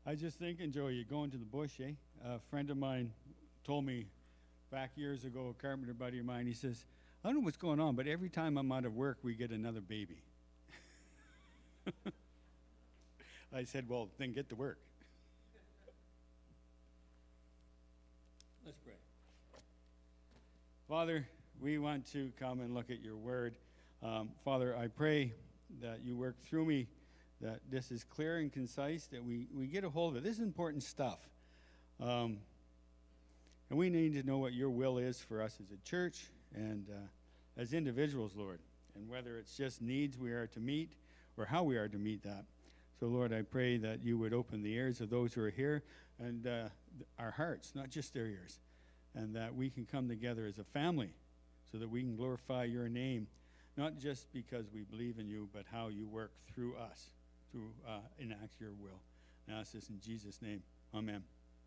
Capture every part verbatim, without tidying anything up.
I was just thinking, Joey, you going to the bush, eh? A friend of mine told me back years ago, a carpenter buddy of mine, he says, I don't know what's going on, but every time I'm out of work, we get another baby. I said, well, then get to work. Let's pray. Father, we want to come and look at your word. Um, Father, I pray that you work through me, that this is clear and concise, that we, we get a hold of it. This is important stuff. Um, and we need to know what your will is for us as a church and uh, as individuals, Lord, and whether it's just needs we are to meet or how we are to meet that. So, Lord, I pray that you would open the ears of those who are here and uh, our hearts, not just their ears, and that we can come together as a family so that we can glorify your name, not just because we believe in you, but how you work through us to uh, enact your will. And I ask this in Jesus' name. Amen.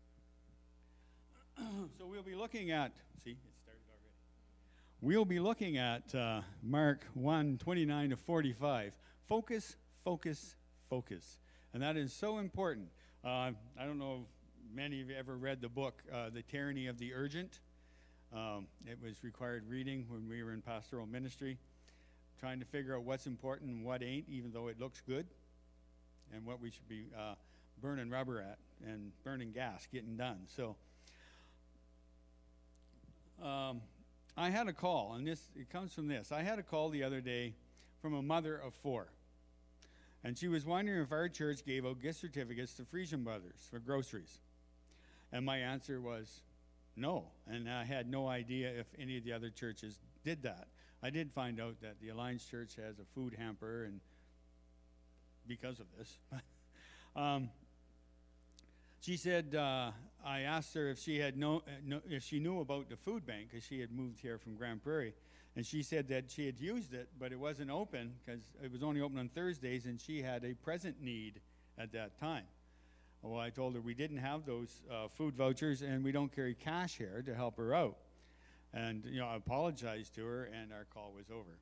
So we'll be looking at, see, it started already. We'll be looking at uh, Mark one, twenty-nine to forty-five. Focus, focus, focus. And that is so important. Uh, I don't know if many of you ever read the book, uh, The Tyranny of the Urgent. Um, it was required reading when we were in pastoral ministry, trying to figure out what's important and what ain't, even though it looks good, and what we should be uh, burning rubber at and burning gas, getting done. So um, I had a call, and this it comes from this. I had a call the other day from a mother of four, and she was wondering if our church gave out gift certificates to Frisian Brothers for groceries. And my answer was no, and I had no idea if any of the other churches did that. I did find out that the Alliance Church has a food hamper, and because of this. um, she said, uh, I asked her if she had no, uh, no, if she knew about the food bank, because she had moved here from Grand Prairie, and she said that she had used it, but it wasn't open because it was only open on Thursdays, and she had a present need at that time. Well, I told her we didn't have those uh, food vouchers, and we don't carry cash here to help her out. And you know, I apologized to her, and our call was over.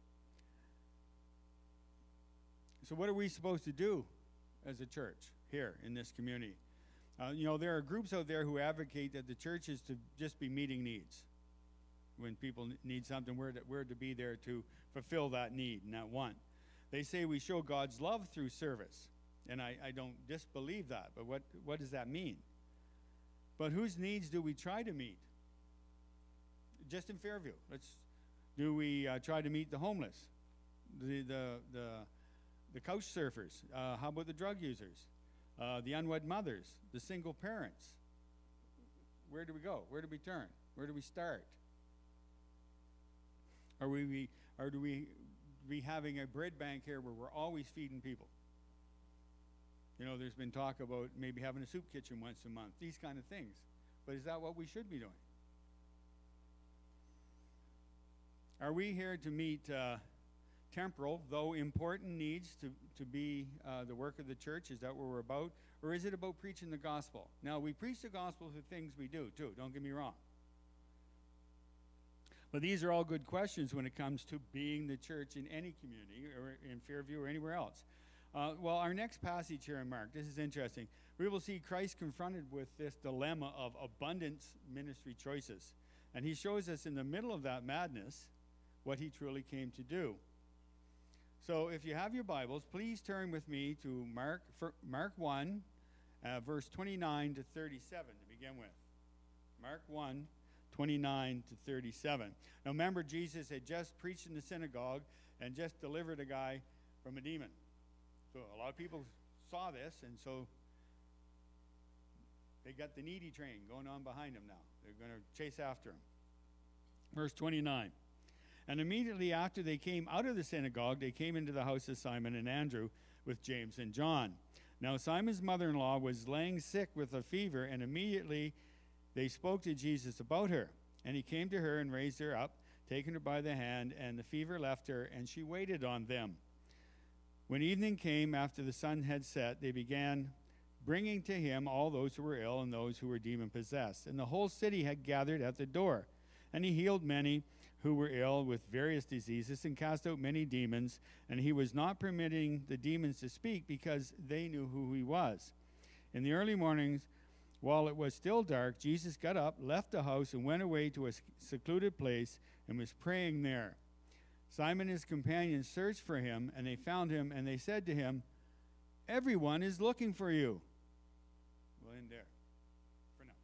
So what are we supposed to do as a church here in this community? Uh, you know, there are groups out there who advocate that the church is to just be meeting needs. When people n- need something, we're to, we're to be there to fulfill that need and that want. They say we show God's love through service, and I, I don't disbelieve that, but what, what does that mean? But whose needs do we try to meet? Just in Fairview, let's, do we uh, try to meet the homeless, the, the, the The couch surfers, uh, how about the drug users, uh, the unwed mothers, the single parents? Where do we go? Where do we turn? Where do we start? Are we, or do we be having a bread bank here where we're always feeding people? You know, there's been talk about maybe having a soup kitchen once a month, these kind of things. But is that what we should be doing? Are we here to meet uh, temporal, though important needs to, to be uh, the work of the church? Is that what we're about? Or is it about preaching the gospel? Now, we preach the gospel through things we do, too. Don't get me wrong. But these are all good questions when it comes to being the church in any community, or in Fairview or anywhere else. Uh, well, our next passage here in Mark, this is interesting. We will see Christ confronted with this dilemma of abundance ministry choices. And he shows us in the middle of that madness what he truly came to do. So if you have your Bibles, please turn with me to Mark Mark one, uh, verse twenty-nine to thirty-seven to begin with. Mark one, twenty-nine to thirty-seven. Now remember, Jesus had just preached in the synagogue and just delivered a guy from a demon. So a lot of people saw this, and so they got the needy train going on behind him now. They're going to chase after him. Verse twenty-nine. And immediately after they came out of the synagogue, they came into the house of Simon and Andrew with James and John. Now Simon's mother-in-law was laying sick with a fever, and immediately they spoke to Jesus about her. And he came to her and raised her up, taking her by the hand, and the fever left her, and she waited on them. When evening came, after the sun had set, they began bringing to him all those who were ill and those who were demon-possessed. And the whole city had gathered at the door. And he healed many who were ill with various diseases and cast out many demons. And he was not permitting the demons to speak because they knew who he was. In the early mornings, while it was still dark, Jesus got up, left the house, and went away to a secluded place and was praying there. Simon and his companions searched for him, and they found him, and they said to him, "Everyone is looking for you." We'll end there for now.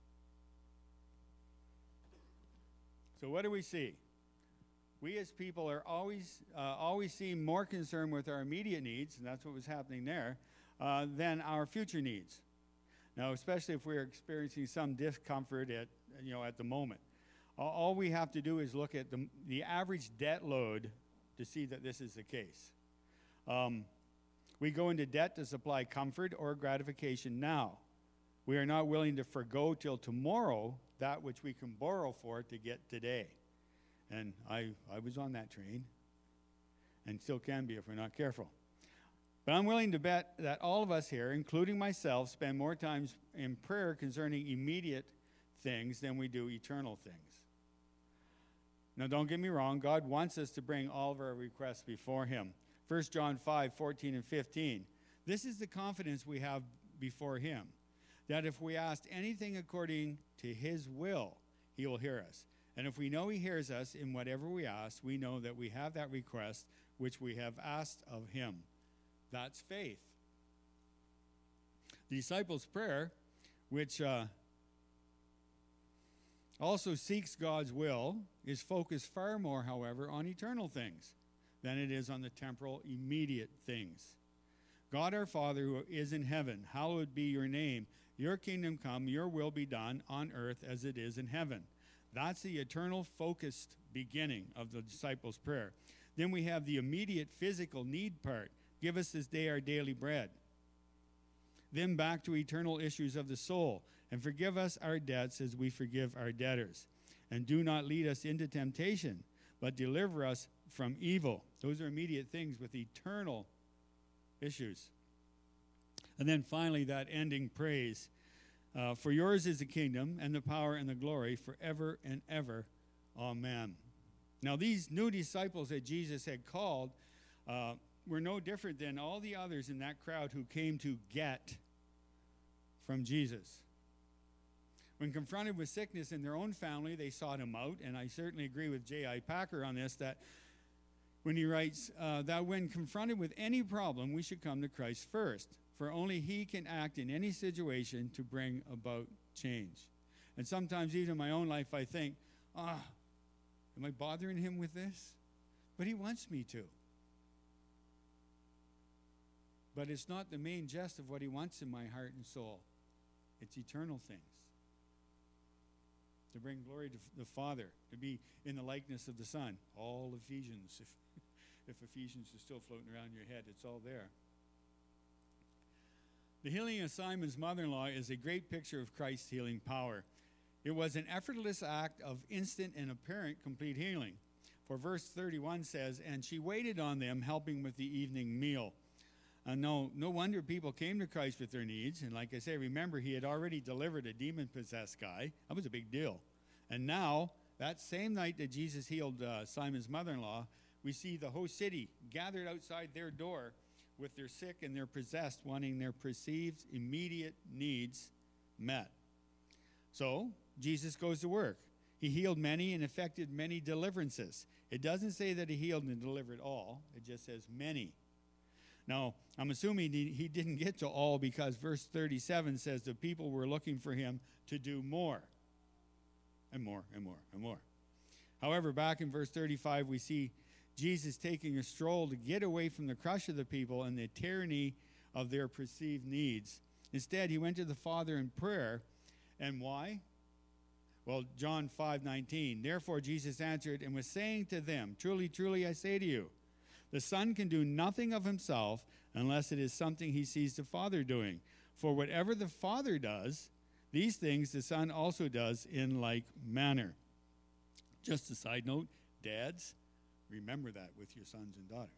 So what do we see? We as people are always uh, always seem more concerned with our immediate needs, and that's what was happening there, uh, than our future needs. Now, especially if we're experiencing some discomfort at you know at the moment, all, all we have to do is look at the the average debt load to see that this is the case. Um, we go into debt to supply comfort or gratification now. We are not willing to forgo till tomorrow that which we can borrow for to get today. And I, I was on that train, and still can be if we're not careful. But I'm willing to bet that all of us here, including myself, spend more time in prayer concerning immediate things than we do eternal things. Now, don't get me wrong. God wants us to bring all of our requests before him. First John five, fourteen and fifteen. This is the confidence we have before him, that if we ask anything according to his will, he will hear us. And if we know he hears us in whatever we ask, we know that we have that request which we have asked of him. That's faith. The disciples' prayer, which uh, also seeks God's will, is focused far more, however, on eternal things than it is on the temporal, immediate things. God our Father who is in heaven, hallowed be your name. Your kingdom come, your will be done on earth as it is in heaven. That's the eternal focused beginning of the disciples' prayer. Then we have the immediate physical need part. Give us this day our daily bread. Then back to eternal issues of the soul. And forgive us our debts as we forgive our debtors. And do not lead us into temptation, but deliver us from evil. Those are immediate things with eternal issues. And then finally, that ending praise. Uh, for yours is the kingdom and the power and the glory forever and ever. Amen. Now, these new disciples that Jesus had called uh, were no different than all the others in that crowd who came to get from Jesus. When confronted with sickness in their own family, they sought him out. And I certainly agree with J I Packer on this, that when he writes uh, that when confronted with any problem, we should come to Christ first. For only he can act in any situation to bring about change. And sometimes even in my own life I think, ah, am I bothering him with this? But he wants me to. But it's not the main gist of what he wants in my heart and soul. It's eternal things. To bring glory to the Father, to be in the likeness of the Son. All Ephesians, if, if Ephesians is still floating around your head, it's all there. The healing of Simon's mother-in-law is a great picture of Christ's healing power. It was an effortless act of instant and apparent complete healing. For verse thirty-one says, and she waited on them, helping with the evening meal. Uh, no, no wonder people came to Christ with their needs. And like I say, remember, he had already delivered a demon-possessed guy. That was a big deal. And now, that same night that Jesus healed uh, Simon's mother-in-law, we see the whole city gathered outside their door with their sick and their possessed, wanting their perceived immediate needs met. So, Jesus goes to work. He healed many and effected many deliverances. It doesn't say that he healed and delivered all. It just says many. Now, I'm assuming he didn't get to all because verse thirty-seven says the people were looking for him to do more. And more, and more, and more. However, back in verse thirty-five, we see Jesus taking a stroll to get away from the crush of the people and the tyranny of their perceived needs. Instead, he went to the Father in prayer. And why? Well, John five nineteen. Therefore, Jesus answered and was saying to them, truly, truly, I say to you, the Son can do nothing of himself unless it is something he sees the Father doing. For whatever the Father does, these things the Son also does in like manner. Just a side note, dads, remember that with your sons and daughters.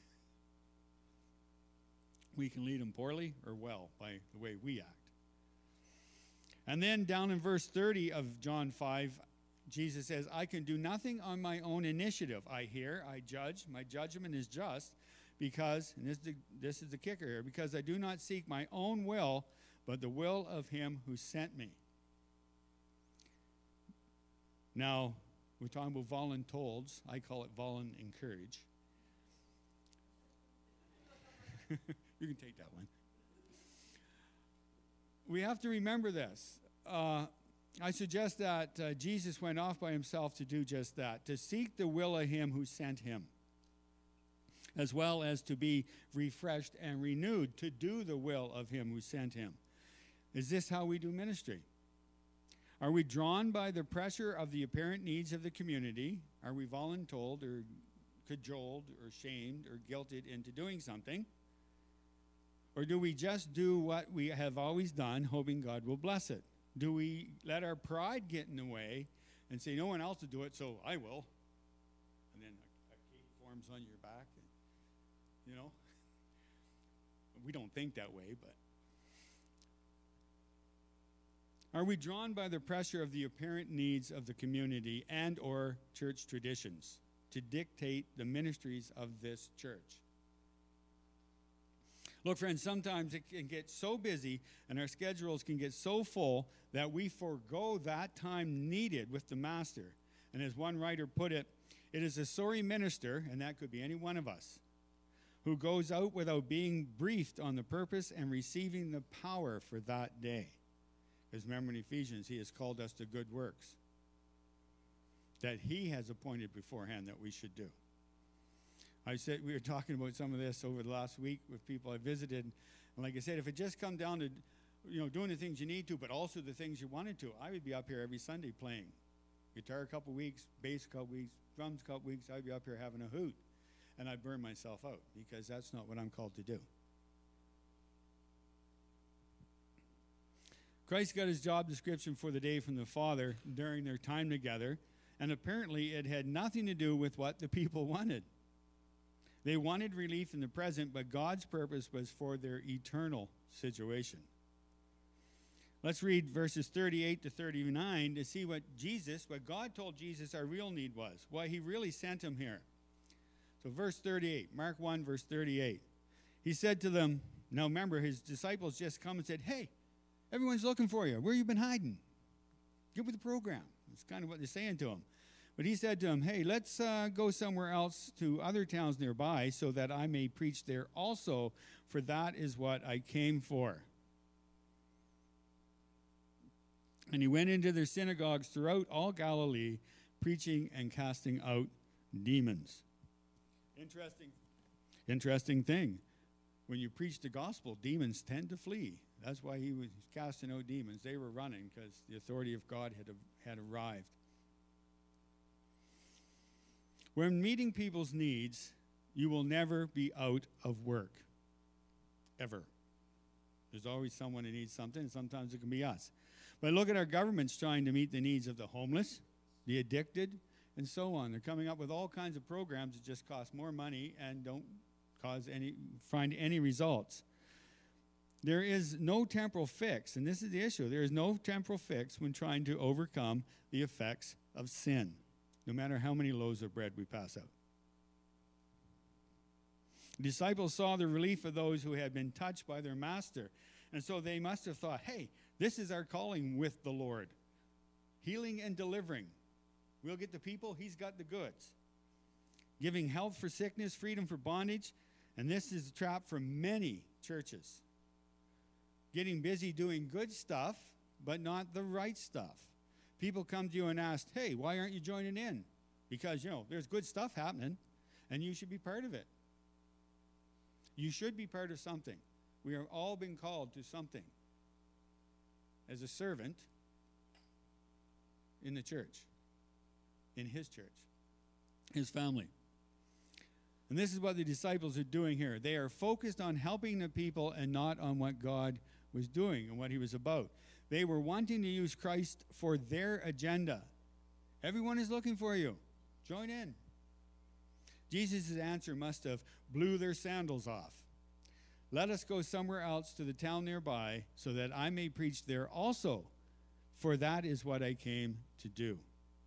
We can lead them poorly or well by the way we act. And then down in verse thirty of John five, Jesus says, I can do nothing on my own initiative. I hear, I judge, my judgment is just because, and this is the, this is the kicker here, because I do not seek my own will, but the will of him who sent me. Now, we're talking about voluntolds. I call it volun encourage. You can take that one. We have to remember this. Uh, I suggest that uh, Jesus went off by himself to do just that, to seek the will of him who sent him, as well as to be refreshed and renewed to do the will of him who sent him. Is this how we do ministry? Are we drawn by the pressure of the apparent needs of the community? Are we voluntold or cajoled or shamed or guilted into doing something? Or do we just do what we have always done, hoping God will bless it? Do we let our pride get in the way and say, no one else will do it, so I will? And then a, a cape forms on your back. And, you know? We don't think that way, but. Are we drawn by the pressure of the apparent needs of the community and or church traditions to dictate the ministries of this church? Look, friends, sometimes it can get so busy and our schedules can get so full that we forego that time needed with the master. And as one writer put it, it is a sorry minister, and that could be any one of us, who goes out without being briefed on the purpose and receiving the power for that day. Because remember in Ephesians, he has called us to good works that he has appointed beforehand that we should do. I said we were talking about some of this over the last week with people I visited. And like I said, if it just come down to, you know, doing the things you need to, but also the things you wanted to, I would be up here every Sunday playing guitar a couple weeks, bass a couple weeks, drums a couple weeks. I'd be up here having a hoot. And I'd burn myself out because that's not what I'm called to do. Christ got his job description for the day from the Father during their time together, and apparently it had nothing to do with what the people wanted. They wanted relief in the present, but God's purpose was for their eternal situation. Let's read verses thirty-eight to thirty-nine to see what Jesus, what God told Jesus our real need was, why he really sent him here. So verse thirty-eight, Mark one, verse thirty-eight. He said to them, now remember, his disciples just come and said, hey, everyone's looking for you. Where you been hiding? Get with the program. That's kind of what they're saying to him. But he said to him, hey, let's uh, go somewhere else to other towns nearby so that I may preach there also, for that is what I came for. And he went into their synagogues throughout all Galilee, preaching and casting out demons. Interesting, interesting thing. When you preach the gospel, demons tend to flee. That's why he was casting out demons. They were running because the authority of God had, had arrived. When meeting people's needs, you will never be out of work, ever. There's always someone who needs something, and sometimes it can be us. But look at our governments trying to meet the needs of the homeless, the addicted, and so on. They're coming up with all kinds of programs that just cost more money and don't cause any, find any results. There is no temporal fix, and this is the issue. There is no temporal fix when trying to overcome the effects of sin, no matter how many loaves of bread we pass out. The disciples saw the relief of those who had been touched by their master, and so they must have thought, hey, this is our calling with the Lord. Healing and delivering. We'll get the people, he's got the goods. Giving health for sickness, freedom for bondage, and this is a trap for many churches. Getting busy doing good stuff, but not the right stuff. People come to you and ask, hey, why aren't you joining in? Because, you know, there's good stuff happening, and you should be part of it. You should be part of something. We have all been called to something as a servant in the church, in his church, his family. And this is what the disciples are doing here. They are focused on helping the people and not on what God was doing and what he was about. They were wanting to use Christ for their agenda. Everyone is looking for you. Join in. Jesus' answer must have blew their sandals off. Let us go somewhere else to the town nearby so that I may preach there also, for that is what I came to do.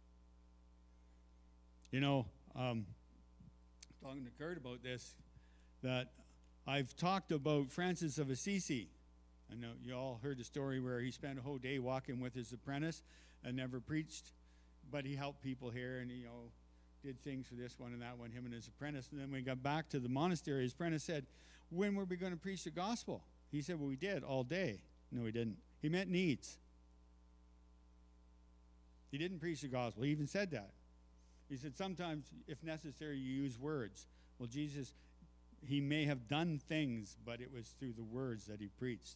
You know, um, talking to Kurt about this, that I've talked about Francis of Assisi I know you all heard the story where he spent a whole day walking with his apprentice and never preached, but he helped people here and, you know, did things for this one and that one, him and his apprentice. And then when he got back to the monastery, his apprentice said, when were we going to preach the gospel? He said, well, we did all day. No, he didn't. He meant needs. He didn't preach the gospel. He even said that. He said, sometimes, if necessary, you use words. Well, Jesus, he may have done things, but it was through the words that he preached.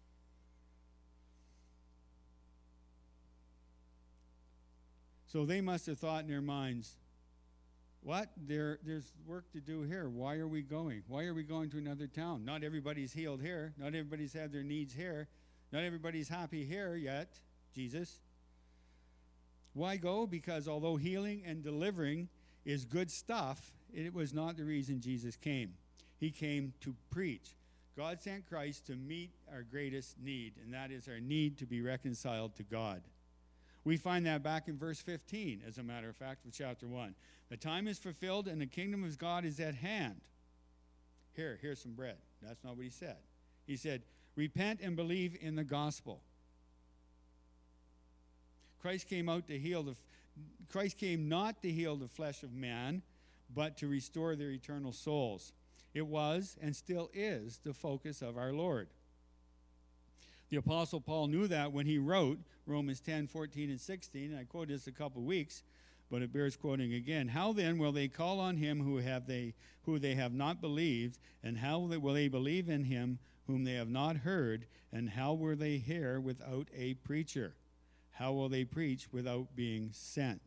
So they must have thought in their minds, what? There, there's work to do here. Why are we going? Why are we going to another town? Not everybody's healed here. Not everybody's had their needs here. Not everybody's happy here yet, Jesus. Why go? Because although healing and delivering is good stuff, it was not the reason Jesus came. He came to preach. God sent Christ to meet our greatest need, and that is our need to be reconciled to God. We find that back in verse fifteen, as a matter of fact, of chapter one. The time is fulfilled and the kingdom of God is at hand. Here, here's some bread. That's not what he said. He said, repent and believe in the gospel. Christ came out to heal the, Christ came not to heal the flesh of man, but to restore their eternal souls. It was and still is the focus of our Lord. The Apostle Paul knew that when he wrote Romans ten, fourteen, and sixteen, and I quoted this a couple weeks, but it bears quoting again. How then will they call on him who have they who they have not believed, and how will they believe in him whom they have not heard, and how will they hear without a preacher? How will they preach without being sent?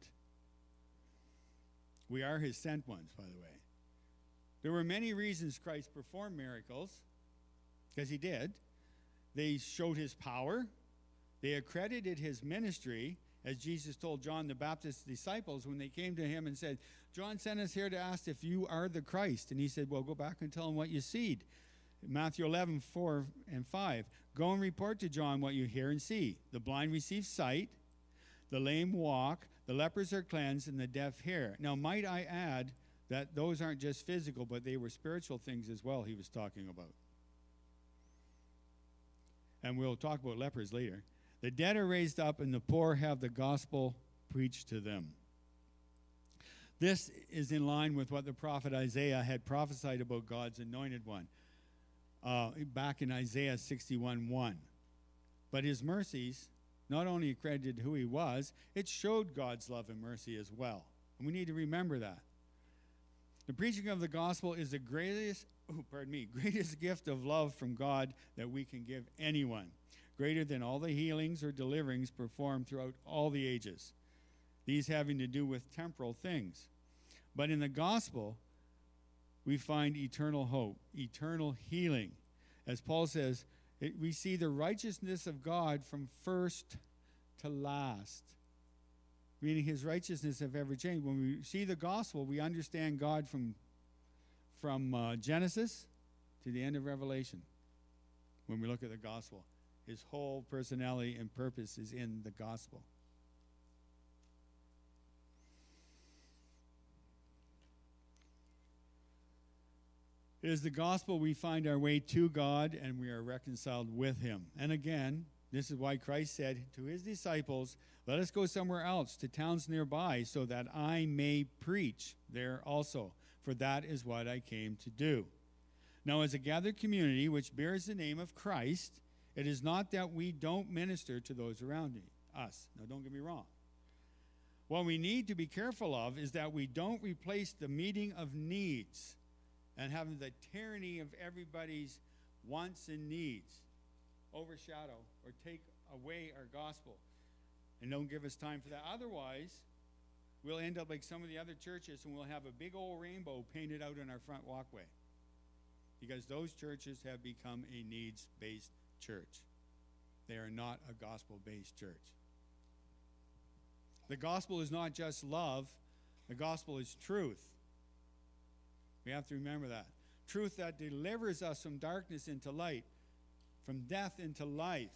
We are his sent ones, by the way. There were many reasons Christ performed miracles, because he did. They showed his power. They accredited his ministry, as Jesus told John the Baptist's disciples when they came to him and said, John sent us here to ask if you are the Christ. And he said, well, go back and tell him what you see. Matthew eleven, four and five. Go and report to John what you hear and see. The blind receive sight, the lame walk, the lepers are cleansed, and the deaf hear. Now, might I add that those aren't just physical, but they were spiritual things as well he was talking about. And we'll talk about lepers later. The dead are raised up, and the poor have the gospel preached to them. This is in line with what the prophet Isaiah had prophesied about God's anointed one, uh, back in Isaiah sixty-one one. But his mercies not only accredited who he was, it showed God's love and mercy as well. And we need to remember that. The preaching of the gospel is the greatest, oh, pardon me, greatest gift of love from God that we can give anyone, greater than all the healings or deliverings performed throughout all the ages, these having to do with temporal things. But in the gospel, we find eternal hope, eternal healing. As Paul says, it, we see the righteousness of God from first to last, meaning his righteousness have ever changed. When we see the gospel, we understand God from, from uh, Genesis to the end of Revelation. When we look at the gospel, his whole personality and purpose is in the gospel. It is the gospel we find our way to God and we are reconciled with him. And again, this is why Christ said to his disciples, let us go somewhere else, to towns nearby, so that I may preach there also. For that is what I came to do. Now, as a gathered community which bears the name of Christ, it is not that we don't minister to those around me, us. Now, don't get me wrong. What we need to be careful of is that we don't replace the meeting of needs and having the tyranny of everybody's wants and needs overshadow or take away our gospel and don't give us time for that. Otherwise, we'll end up like some of the other churches and we'll have a big old rainbow painted out in our front walkway because those churches have become a needs-based church. They are not a gospel-based church. The gospel is not just love. The gospel is truth. We have to remember that. Truth that delivers us from darkness into light, from death into life.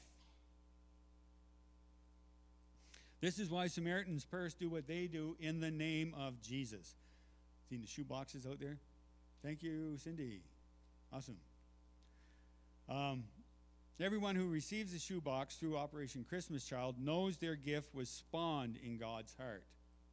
This is why Samaritan's Purse do what they do in the name of Jesus. Seen the shoe boxes out there? Thank you, Cindy. Awesome. Um, Everyone who receives a shoebox through Operation Christmas Child knows their gift was spawned in God's heart.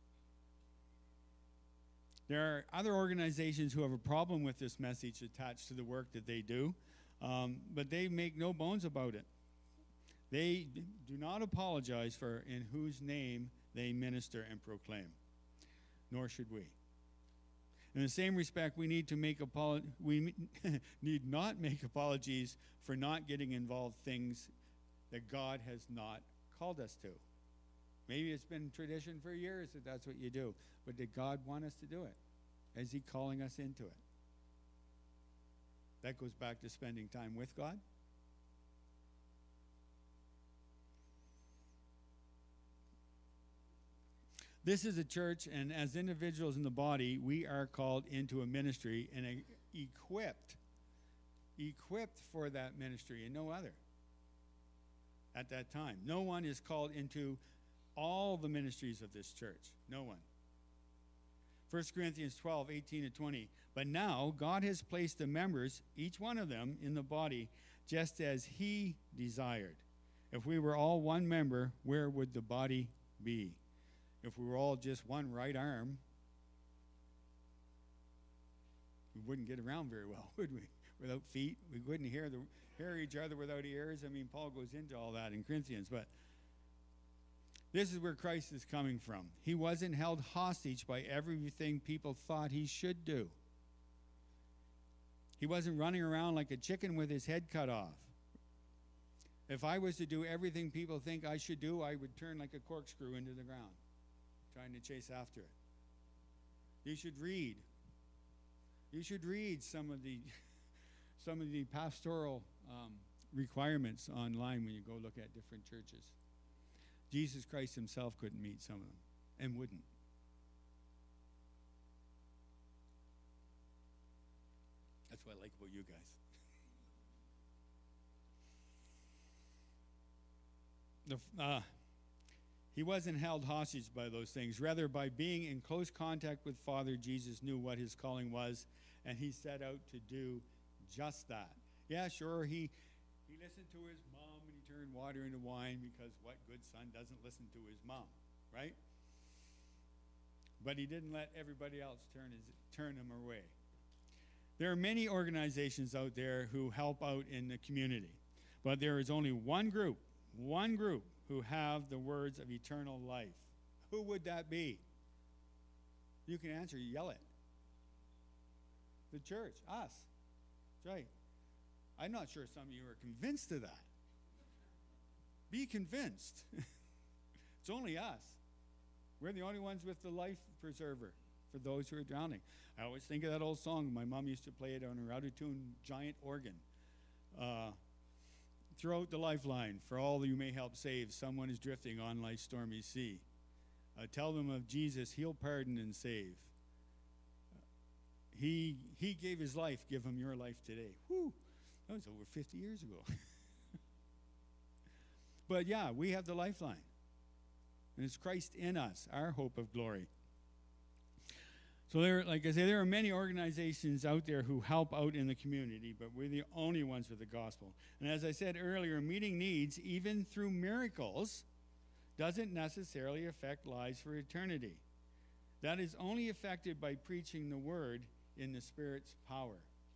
There are other organizations who have a problem with this message attached to the work that they do, um, but they make no bones about it. They do not apologize for in whose name they minister and proclaim, nor should we. In the same respect, we need to make apolo- we need not make apologies for not getting involved in things that God has not called us to. Maybe it's been tradition for years that that's what you do, but did God want us to do it? Is he calling us into it? That goes back to spending time with God. This is a church, and as individuals in the body, we are called into a ministry and a, equipped, equipped for that ministry and no other at that time. No one is called into all the ministries of this church. No one. First Corinthians twelve, eighteen to twenty. But now God has placed the members, each one of them, in the body just as he desired. If we were all one member, where would the body be? If we were all just one right arm, we wouldn't get around very well, would we? Without feet, we wouldn't hear the hear each other without ears. I mean, Paul goes into all that in Corinthians, but this is where Christ is coming from. He wasn't held hostage by everything people thought he should do. He wasn't running around like a chicken with his head cut off. If I was to do everything people think I should do, I would turn like a corkscrew into the ground, trying to chase after it. You should read. You should read some of the some of the pastoral um, requirements online when you go look at different churches. Jesus Christ himself couldn't meet some of them and wouldn't. That's what I like about you guys. The, uh, he wasn't held hostage by those things. Rather, by being in close contact with Father, Jesus knew what his calling was, and he set out to do just that. Yeah, sure, he he listened to his mom and he turned water into wine, because what good son doesn't listen to his mom, right? But he didn't let everybody else turn his, turn him away. There are many organizations out there who help out in the community, but there is only one group, one group who have the words of eternal life. Who would that be? You can answer, yell it. The church, us. That's right. I'm not sure some of you are convinced of that. Be convinced. It's only us. We're the only ones with the life preserver for those who are drowning. I always think of that old song. My mom used to play it on her out-of-tune giant organ. Uh, Throw out the lifeline. For all you may help save, someone is drifting on life's stormy sea. Uh, tell them of Jesus. He'll pardon and save. Uh, he he gave his life. Give him your life today. Whew. That was over fifty years ago. But yeah, we have the lifeline. And it's Christ in us, our hope of glory. So there, like I say, there are many organizations out there who help out in the community, but we're the only ones with the gospel. And as I said earlier, meeting needs, even through miracles, doesn't necessarily affect lives for eternity. That is only affected by preaching the word in the Spirit's power.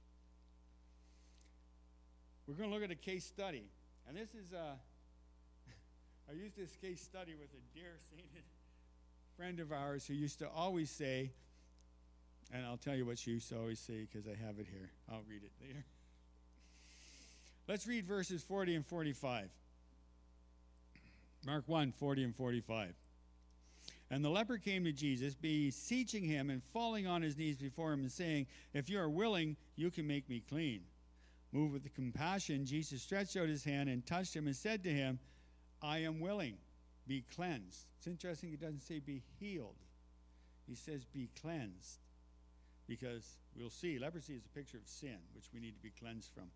We're going to look at a case study. And this is, uh, I used this case study with a dear sainted friend of ours who used to always say, and I'll tell you what she used to always say because I have it here. I'll read it later. Let's read verses forty and forty-five. Mark one, forty and forty-five. And the leper came to Jesus, beseeching him and falling on his knees before him and saying, if you are willing, you can make me clean. Moved with compassion, Jesus stretched out his hand and touched him and said to him, I am willing, be cleansed. It's interesting, he doesn't say be healed. He says be cleansed. Because we'll see, leprosy is a picture of sin, which we need to be cleansed from.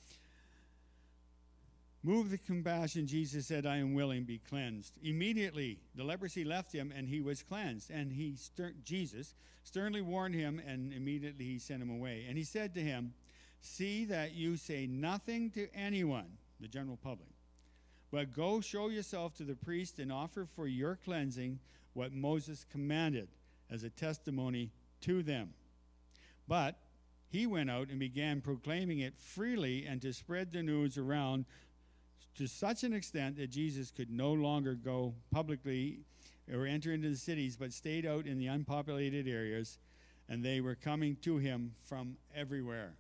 Moved with compassion, Jesus said, I am willing, be cleansed. Immediately, the leprosy left him, and he was cleansed. And he, stern, Jesus, sternly warned him, and immediately he sent him away. And he said to him, see that you say nothing to anyone, the general public. But go show yourself to the priest and offer for your cleansing what Moses commanded as a testimony to them. But he went out and began proclaiming it freely and to spread the news around to such an extent that Jesus could no longer go publicly or enter into the cities, but stayed out in the unpopulated areas, and they were coming to him from everywhere.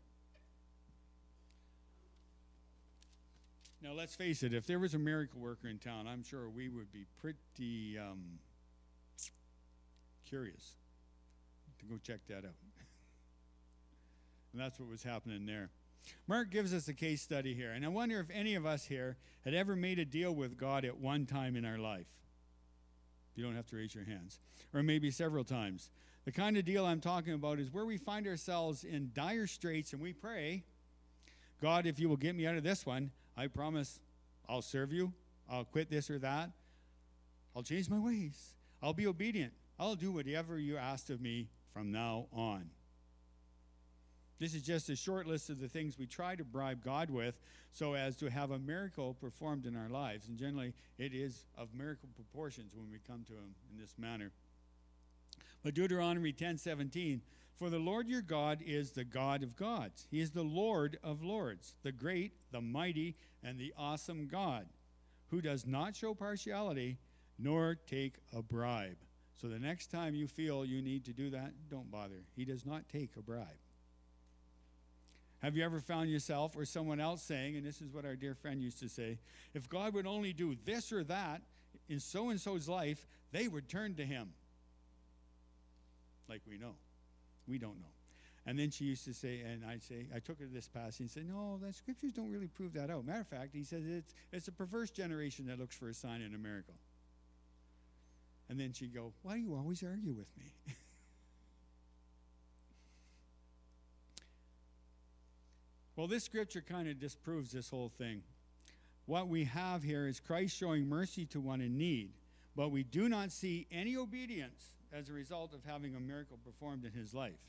Now, let's face it, if there was a miracle worker in town, I'm sure we would be pretty um, curious to go check that out. And that's what was happening there. Mark gives us a case study here, and I wonder if any of us here had ever made a deal with God at one time in our life. You don't have to raise your hands. Or maybe several times. The kind of deal I'm talking about is where we find ourselves in dire straits and we pray, God, if you will get me out of this one, I promise I'll serve you. I'll quit this or that. I'll change my ways. I'll be obedient. I'll do whatever you asked of me from now on. This is just a short list of the things we try to bribe God with so as to have a miracle performed in our lives. And generally, it is of miracle proportions when we come to him in this manner. But Deuteronomy ten seventeen, for the Lord your God is the God of gods. He is the Lord of lords, the great, the mighty, and the awesome God, who does not show partiality nor take a bribe. So the next time you feel you need to do that, don't bother. He does not take a bribe. Have you ever found yourself or someone else saying, and this is what our dear friend used to say, if God would only do this or that in so-and-so's life, they would turn to him. Like we know. We don't know. And then she used to say, and I'd say, I took her to this passage and said, no, the scriptures don't really prove that out. Matter of fact, he says it's, it's a perverse generation that looks for a sign and a miracle. And then she'd go, why do you always argue with me? Well, this scripture kind of disproves this whole thing. What we have here is Christ showing mercy to one in need, but we do not see any obedience as a result of having a miracle performed in his life.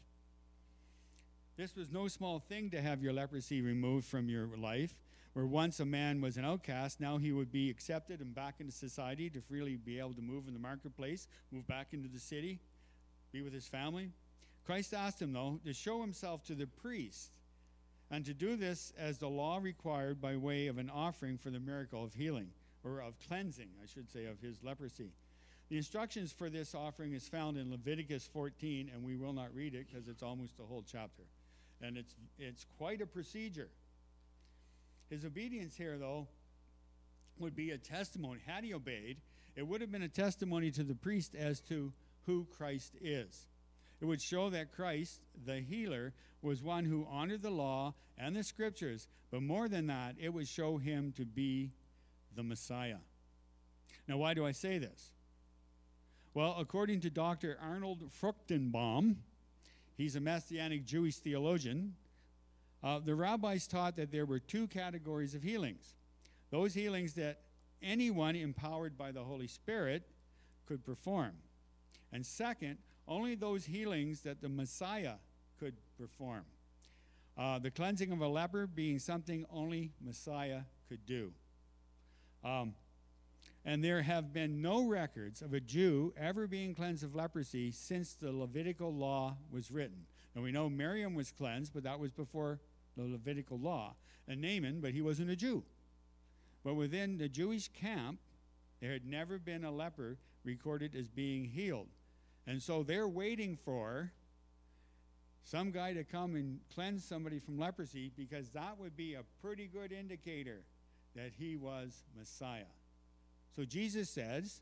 This was no small thing to have your leprosy removed from your life, where once a man was an outcast, now he would be accepted and back into society to freely be able to move in the marketplace, move back into the city, be with his family. Christ asked him, though, to show himself to the priest, and to do this as the law required by way of an offering for the miracle of healing, or of cleansing, I should say, of his leprosy. The instructions for this offering is found in Leviticus fourteen, and we will not read it because it's almost a whole chapter. And it's it's quite a procedure. His obedience here, though, would be a testimony. Had he obeyed, it would have been a testimony to the priest as to who Christ is. It would show that Christ, the healer, was one who honored the law and the scriptures, but more than that, it would show him to be the Messiah. Now, why do I say this? Well, according to Doctor Arnold Fruchtenbaum, he's a Messianic Jewish theologian, uh, the rabbis taught that there were two categories of healings. Those healings that anyone empowered by the Holy Spirit could perform. And second, only those healings that the Messiah could perform. Uh, the cleansing of a leper being something only Messiah could do. Um, and there have been no records of a Jew ever being cleansed of leprosy since the Levitical law was written. And we know Miriam was cleansed, but that was before the Levitical law. And Naaman, but he wasn't a Jew. But within the Jewish camp, there had never been a leper recorded as being healed. And so they're waiting for some guy to come and cleanse somebody from leprosy, because that would be a pretty good indicator that he was Messiah. So Jesus says,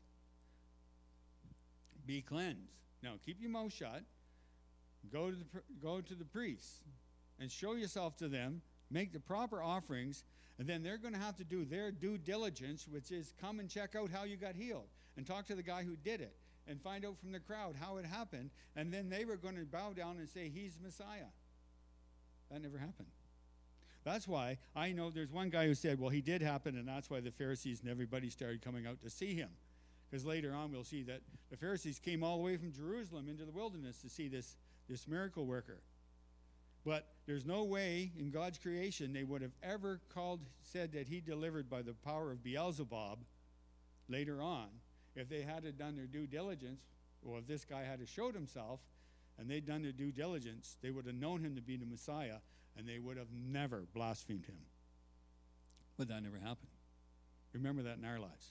be cleansed. Now, keep your mouth shut. Go to the, go to the priests and show yourself to them. Make the proper offerings. And then they're going to have to do their due diligence, which is come and check out how you got healed. And talk to the guy who did it. And find out from the crowd how it happened. And then they were going to bow down and say, he's Messiah. That never happened. That's why I know there's one guy who said, well, he did happen, and that's why the Pharisees and everybody started coming out to see him. Because later on we'll see that the Pharisees came all the way from Jerusalem into the wilderness to see this, this miracle worker. But there's no way in God's creation they would have ever called, said that he delivered by the power of Beelzebub later on. If they had done their due diligence, or if this guy had showed himself and they'd done their due diligence, they would have known him to be the Messiah, and they would have never blasphemed him. But that never happened. Remember that in our lives.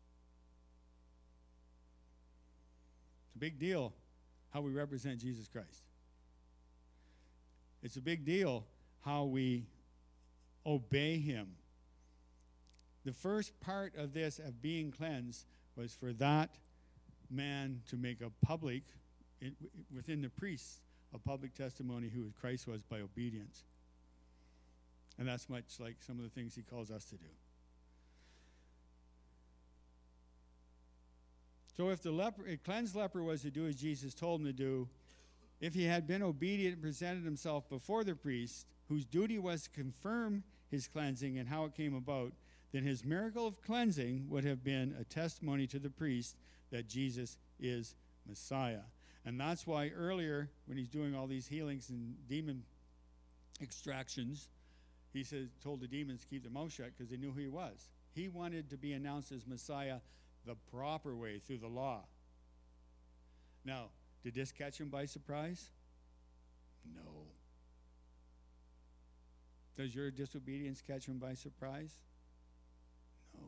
It's a big deal how we represent Jesus Christ. It's a big deal how we obey him. The first part of this, of being cleansed, was for that man to make a public, it, within the priests, a public testimony who Christ was by obedience. And that's much like some of the things he calls us to do. So if the leper, a cleansed leper was to do as Jesus told him to do, if he had been obedient and presented himself before the priest, whose duty was to confirm his cleansing and how it came about, then his miracle of cleansing would have been a testimony to the priest that Jesus is Messiah. And that's why earlier, when he's doing all these healings and demon extractions, he says, told the demons to keep their mouth shut because they knew who he was. He wanted to be announced as Messiah the proper way, through the law. Now, did this catch him by surprise? No. Does your disobedience catch him by surprise? No.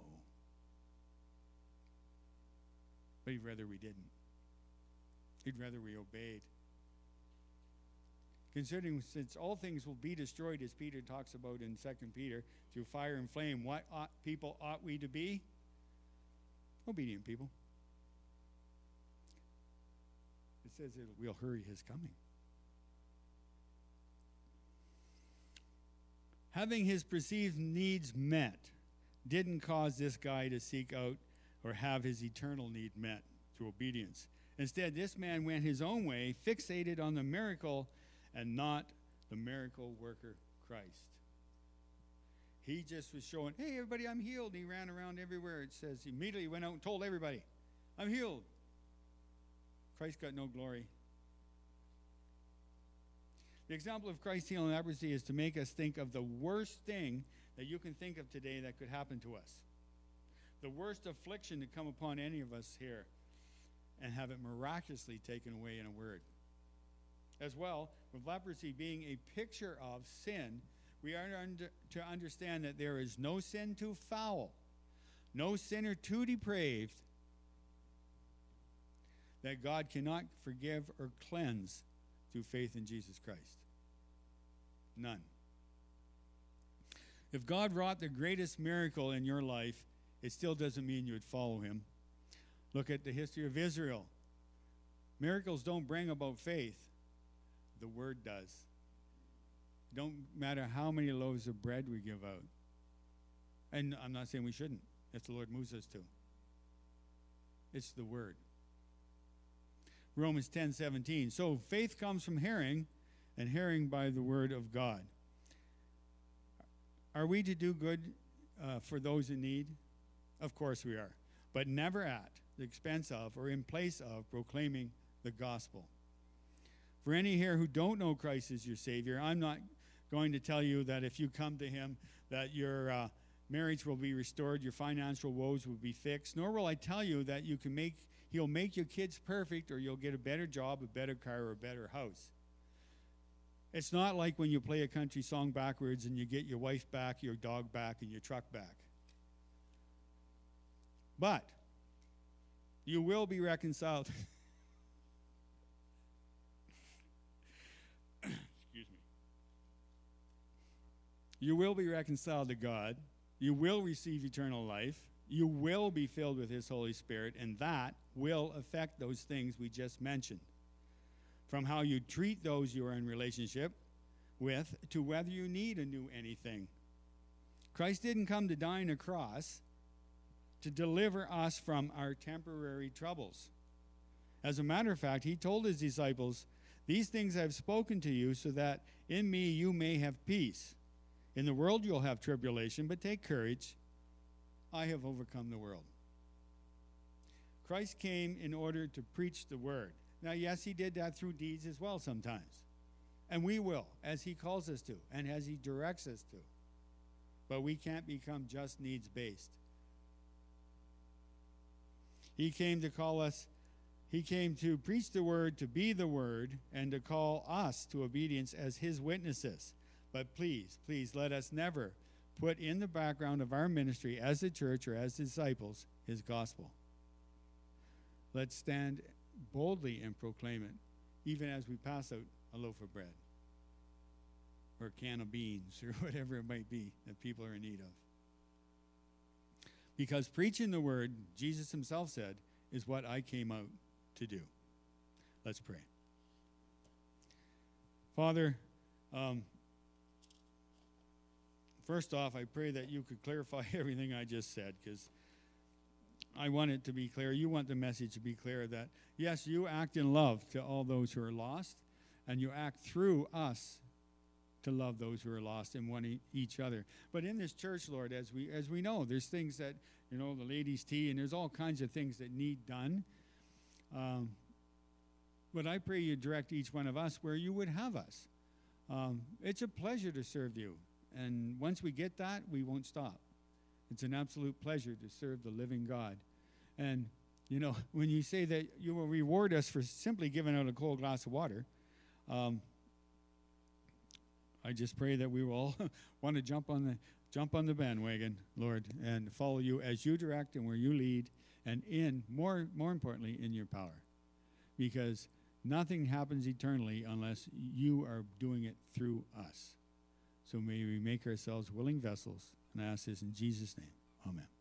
But he'd rather we didn't. He'd rather we obeyed. Considering since all things will be destroyed, as Peter talks about in Second Peter, through fire and flame, what ought people ought we to be? Obedient people. It says it will hurry his coming. Having his perceived needs met didn't cause this guy to seek out or have his eternal need met through obedience. Instead, this man went his own way, fixated on the miracle and not the miracle worker, Christ. He just was showing, hey, everybody, I'm healed. And he ran around everywhere. It says he immediately went out and told everybody, I'm healed. Christ got no glory. The example of Christ healing leprosy is to make us think of the worst thing that you can think of today that could happen to us. The worst affliction to come upon any of us here, and have it miraculously taken away in a word. As well, with leprosy being a picture of sin, we are under, to understand that there is no sin too foul, no sinner too depraved, that God cannot forgive or cleanse through faith in Jesus Christ. None. If God wrought the greatest miracle in your life, it still doesn't mean you would follow him. Look at the history of Israel. Miracles don't bring about faith. The word does. It don't matter how many loaves of bread we give out. And I'm not saying we shouldn't, if the Lord moves us to. It's the word. Romans ten seventeen. So faith comes from hearing, and hearing by the word of God. Are we to do good uh, for those in need? Of course we are. But never at the expense of or in place of proclaiming the gospel. For any here who don't know Christ as your Savior, I'm not going to tell you that if you come to him that your uh, marriage will be restored, your financial woes will be fixed, nor will I tell you that you can make he'll make your kids perfect or you'll get a better job, a better car, or a better house. It's not like when you play a country song backwards and you get your wife back, your dog back, and your truck back. But you will be reconciled. Excuse me. You will be reconciled to God. You will receive eternal life. You will be filled with his Holy Spirit, and that will affect those things we just mentioned. From how you treat those you are in relationship with to whether you need a new anything. Christ didn't come to die on a cross to deliver us from our temporary troubles. As a matter of fact, he told his disciples, these things I have spoken to you so that in me you may have peace. In the world you'll have tribulation, but take courage. I have overcome the world. Christ came in order to preach the word. Now, yes, he did that through deeds as well sometimes. And we will, as he calls us to, and as he directs us to. But we can't become just needs-based. He came to call us, he came to preach the word, to be the word, and to call us to obedience as his witnesses. But please, please let us never put in the background of our ministry as a church or as disciples his gospel. Let's stand boldly and proclaim it, even as we pass out a loaf of bread or a can of beans or whatever it might be that people are in need of. Because preaching the word, Jesus himself said, is what I came out to do. Let's pray. Father, um, first off, I pray that you could clarify everything I just said, because I want it to be clear. You want the message to be clear that, yes, you act in love to all those who are lost, and you act through us to love those who are lost and want e- each other. But in this church, Lord, as we as we know, there's things that, you know, the ladies' tea, and there's all kinds of things that need done. Um, but I pray you direct each one of us where you would have us. Um, it's a pleasure to serve you. And once we get that, we won't stop. It's an absolute pleasure to serve the living God. And, you know, when you say that you will reward us for simply giving out a cold glass of water, um, I just pray that we will all want to jump on the jump on the bandwagon, Lord, and follow you as you direct and where you lead, and in, more, more importantly, in your power. Because nothing happens eternally unless you are doing it through us. So may we make ourselves willing vessels, and I ask this in Jesus' name. Amen.